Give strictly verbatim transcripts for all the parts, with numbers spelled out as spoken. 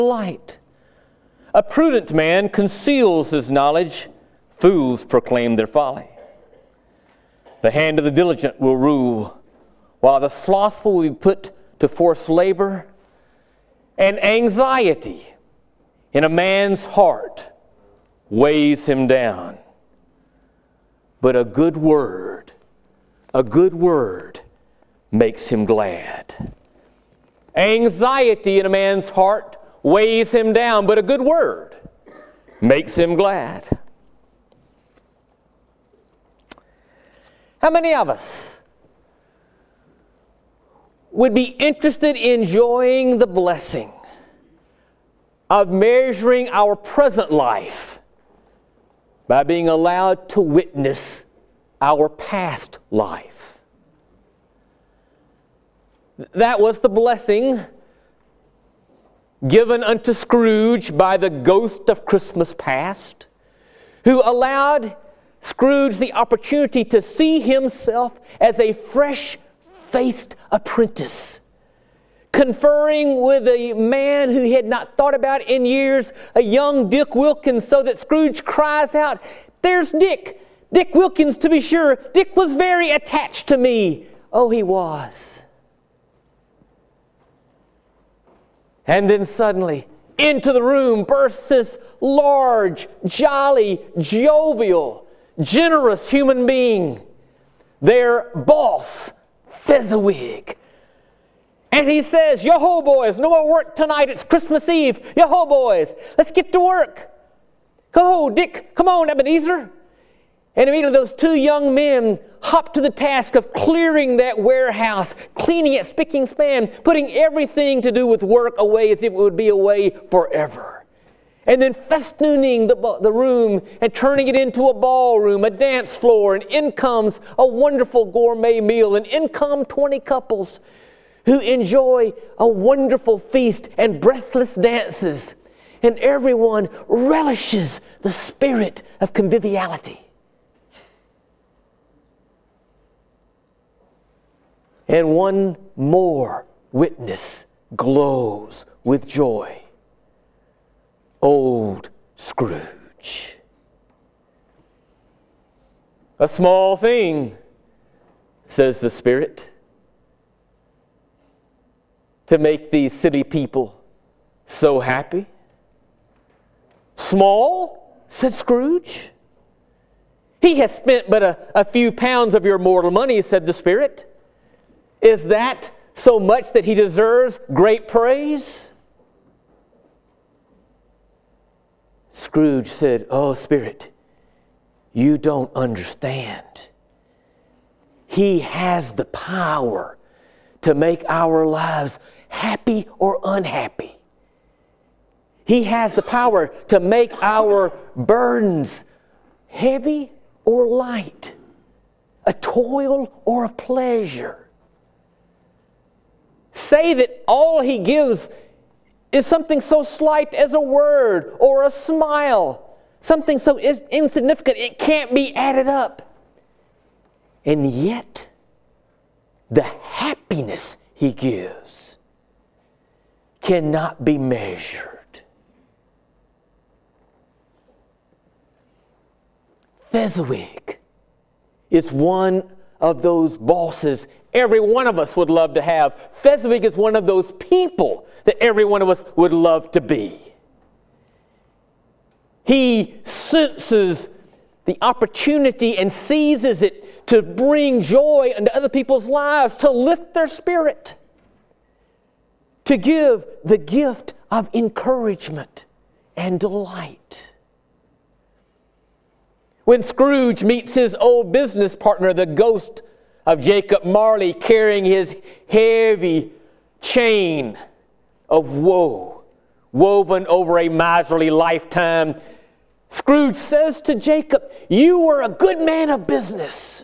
light. A prudent man conceals his knowledge. Fools proclaim their folly. The hand of the diligent will rule, while the slothful will be put to forced labor. And anxiety in a man's heart weighs him down. But a good word, a good word makes him glad. Anxiety in a man's heart weighs him down, but a good word makes him glad. How many of us would be interested in enjoying the blessing of measuring our present life by being allowed to witness our past life? That was the blessing given unto Scrooge by the ghost of Christmas past, who allowed Scrooge the opportunity to see himself as a fresh-faced apprentice, conferring with a man who he had not thought about in years, a young Dick Wilkins, so that Scrooge cries out, "There's Dick! Dick Wilkins, to be sure. Dick was very attached to me." Oh, he was. And then suddenly, into the room bursts this large, jolly, jovial, generous human being, their boss, Fezziwig. And he says, "Yo-ho, boys, no more work tonight. It's Christmas Eve. Yo-ho, boys, let's get to work. Go, Dick, come on, Ebenezer." And immediately those two young men hopped to the task of clearing that warehouse, cleaning it spick and span, putting everything to do with work away as if it would be away forever. And then festooning the, the room and turning it into a ballroom, a dance floor, and in comes a wonderful gourmet meal, and in come twenty couples who enjoy a wonderful feast and breathless dances. And everyone relishes the spirit of conviviality. And one more witness glows with joy. Old Scrooge. A small thing, says the Spirit, to make these city people so happy. Small, said Scrooge. He has spent but a, a few pounds of your mortal money, said the Spirit. Is that so much that he deserves great praise? Scrooge said, "Oh, Spirit, you don't understand. He has the power to make our lives happy or unhappy. He has the power to make our burdens heavy or light, a toil or a pleasure. Say that all he gives is something so slight as a word or a smile, something so insignificant it can't be added up. And yet, the happiness he gives cannot be measured." Fezziwig is one of those bosses every one of us would love to have. Fezziwig is one of those people that every one of us would love to be. He senses the opportunity and seizes it to bring joy into other people's lives, to lift their spirit, to give the gift of encouragement and delight. When Scrooge meets his old business partner, the ghost of Jacob Marley, carrying his heavy chain of woe, woven over a miserly lifetime, Scrooge says to Jacob, "You were a good man of business."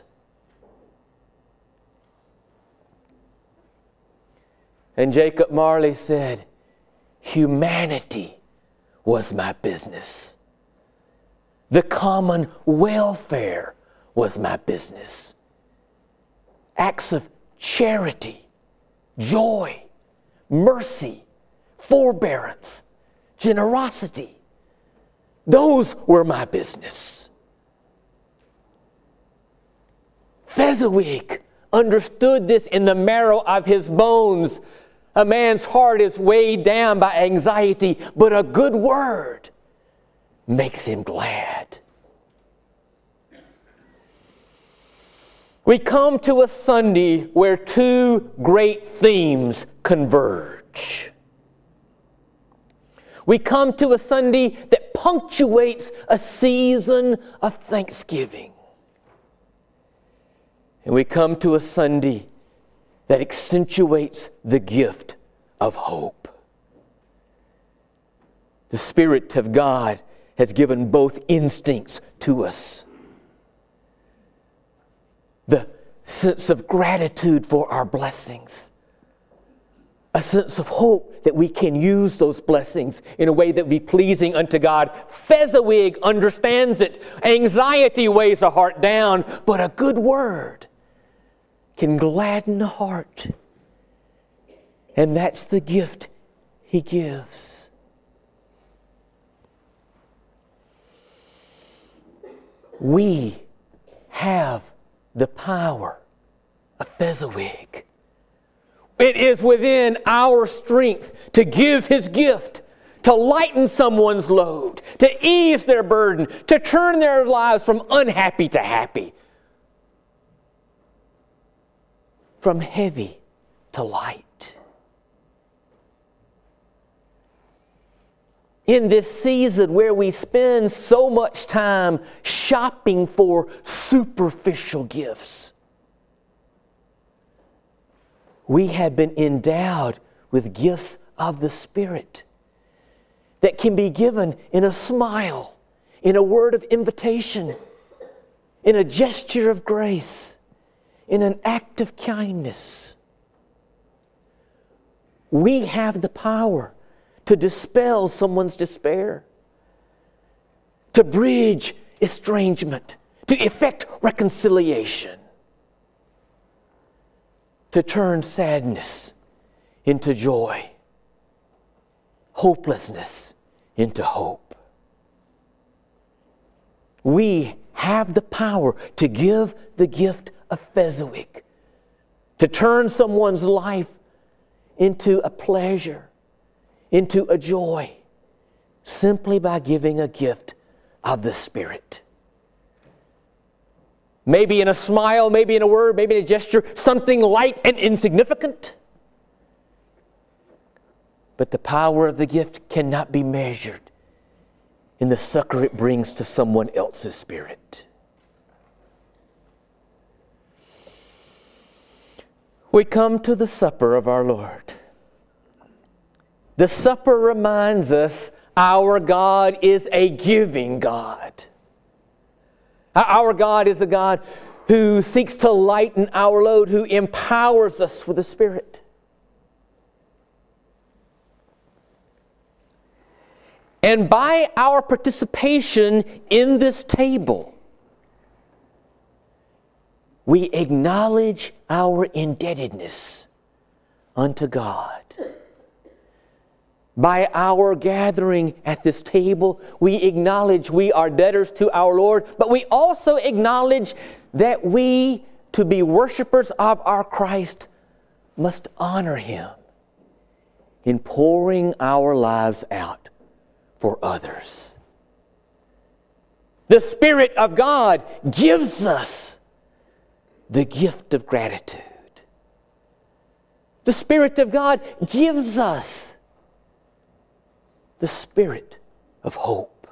And Jacob Marley said, "Humanity was my business. The common welfare was my business. Acts of charity, joy, mercy, forbearance, generosity. Those were my business. Fezziwig understood this in the marrow of his bones. A man's heart is weighed down by anxiety, but a good word makes him glad. We come to a Sunday where two great themes converge. We come to a Sunday that punctuates a season of thanksgiving. And we come to a Sunday that accentuates the gift of hope. The Spirit of God has given both instincts to us. The sense of gratitude for our blessings. A sense of hope that we can use those blessings in a way that be pleasing unto God. Fezziwig understands it. Anxiety weighs a heart down, but a good word can gladden the heart. And that's the gift he gives. We have the power of Fezziwig. It is within our strength to give his gift, to lighten someone's load, to ease their burden, to turn their lives from unhappy to happy, from heavy to light. In this season where we spend so much time shopping for superficial gifts, we have been endowed with gifts of the Spirit that can be given in a smile, in a word of invitation, in a gesture of grace, in an act of kindness. We have the power to dispel someone's despair, to bridge estrangement, to effect reconciliation, to turn sadness into joy, hopelessness into hope. We have the power to give the gift of Fezziwig, to turn someone's life into a pleasure, into a joy, simply by giving a gift of the Spirit. Maybe in a smile, maybe in a word, maybe in a gesture, something light and insignificant. But the power of the gift cannot be measured in the succor it brings to someone else's spirit. We come to the supper of our Lord. The supper reminds us our God is a giving God. Our God is a God who seeks to lighten our load, who empowers us with the Spirit. And by our participation in this table, we acknowledge our indebtedness unto God. By our gathering at this table, we acknowledge we are debtors to our Lord, but we also acknowledge that we, to be worshipers of our Christ, must honor Him in pouring our lives out for others. The Spirit of God gives us the gift of gratitude. The Spirit of God gives us the spirit of hope.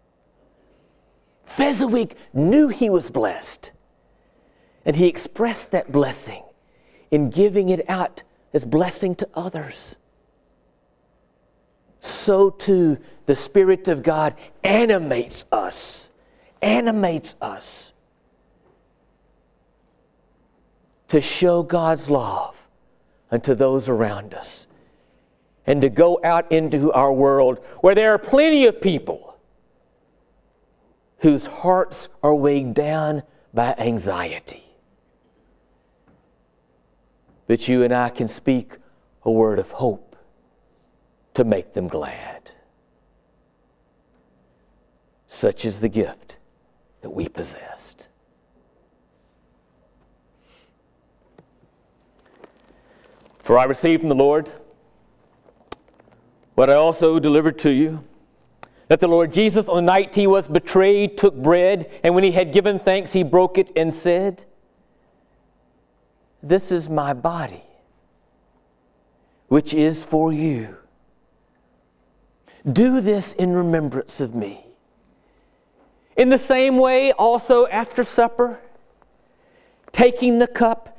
Fezziwig knew he was blessed, and he expressed that blessing in giving it out as blessing to others. So too, the Spirit of God animates us, animates us to show God's love unto those around us, and to go out into our world where there are plenty of people whose hearts are weighed down by anxiety. But you and I can speak a word of hope to make them glad. such is the gift that we possessed. For I received from the Lord what I also delivered to you, that the Lord Jesus, on the night he was betrayed, took bread, and when he had given thanks, he broke it and said, "This is my body, which is for you. Do this in remembrance of me." In the same way, also after supper, taking the cup,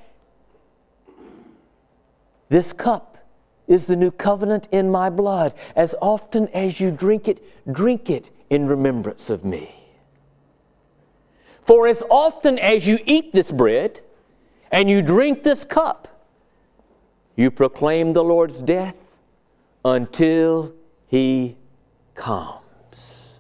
"This cup is the new covenant in my blood. As often as you drink it, drink it in remembrance of me. For as often as you eat this bread and you drink this cup, you proclaim the Lord's death until he comes."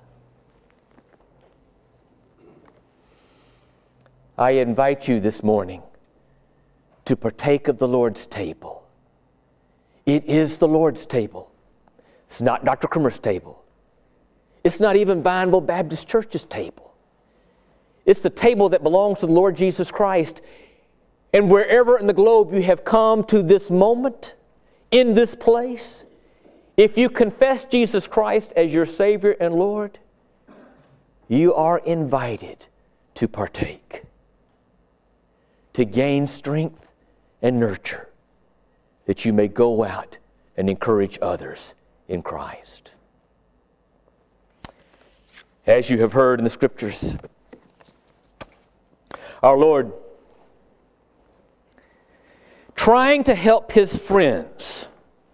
I invite you this morning to partake of the Lord's table. It is the Lord's table. It's not Doctor Crimmer's table. It's not even Vineville Baptist Church's table. It's the table that belongs to the Lord Jesus Christ. And wherever in the globe you have come to this moment, in this place, if you confess Jesus Christ as your Savior and Lord, you are invited to partake, to gain strength and nurture, that you may go out and encourage others in Christ. As you have heard in the Scriptures, our Lord, trying to help his friends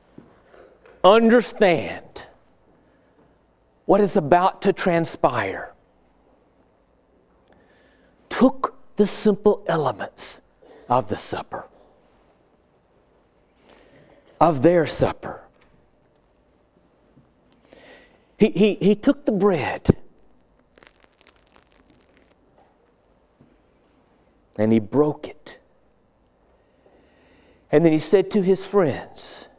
understand what is about to transpire, took the simple elements of the supper, of their supper. He, he, he took the bread and he broke it. And then he said to his friends,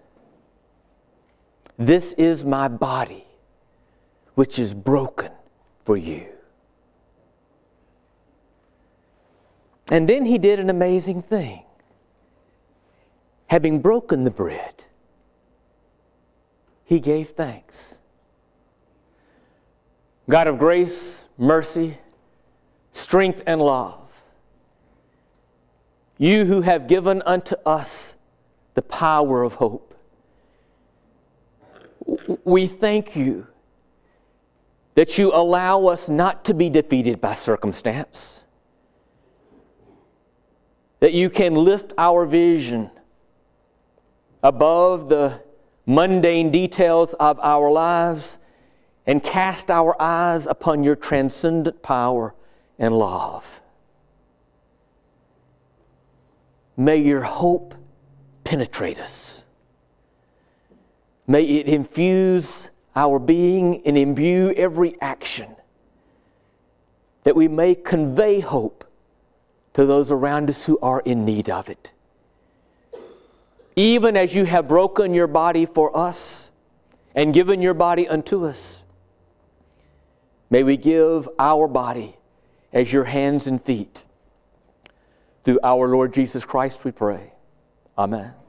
"This is my body, which is broken for you." And then he did an amazing thing. Having broken the bread, he gave thanks. God of grace, mercy, strength, and love, you who have given unto us the power of hope, we thank you that you allow us not to be defeated by circumstance, that you can lift our vision above the mundane details of our lives and cast our eyes upon your transcendent power and love. May your hope penetrate us. May it infuse our being and imbue every action, that we may convey hope to those around us who are in need of it. Even as you have broken your body for us and given your body unto us, may we give our body as your hands and feet. Through our Lord Jesus Christ we pray. Amen.